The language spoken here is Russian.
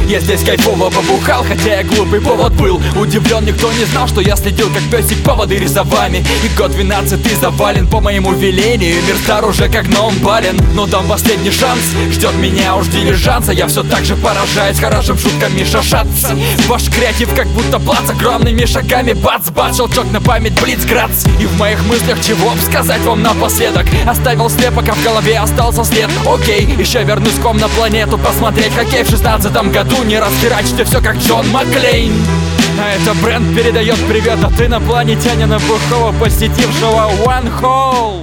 Я здесь кайфово побухал, хотя и глупый повод был. Удивлен, никто не знал, что я следил как песик по водыре за вами. И год 12 завален по моему велению. Мир стар уже как ноумбален, но дам последний шанс. Ждет меня уж дилижанса. Я все так же поражаюсь хорошим шутками шашаться. Ваш креатив как будто плац, огромными шагами бац-бац, щелчок на память, блиц-грац. И в моих мыслях чего б сказать вам напоследок. Оставил слепок, а в голове остался след. Окей, еще вернусь к вам на планету посмотреть хоккей в 16-м году. Не расхерачьте все как Джон Маклейн. А это бренд передает привет от инопланетянина бухого, посетившего One Hole.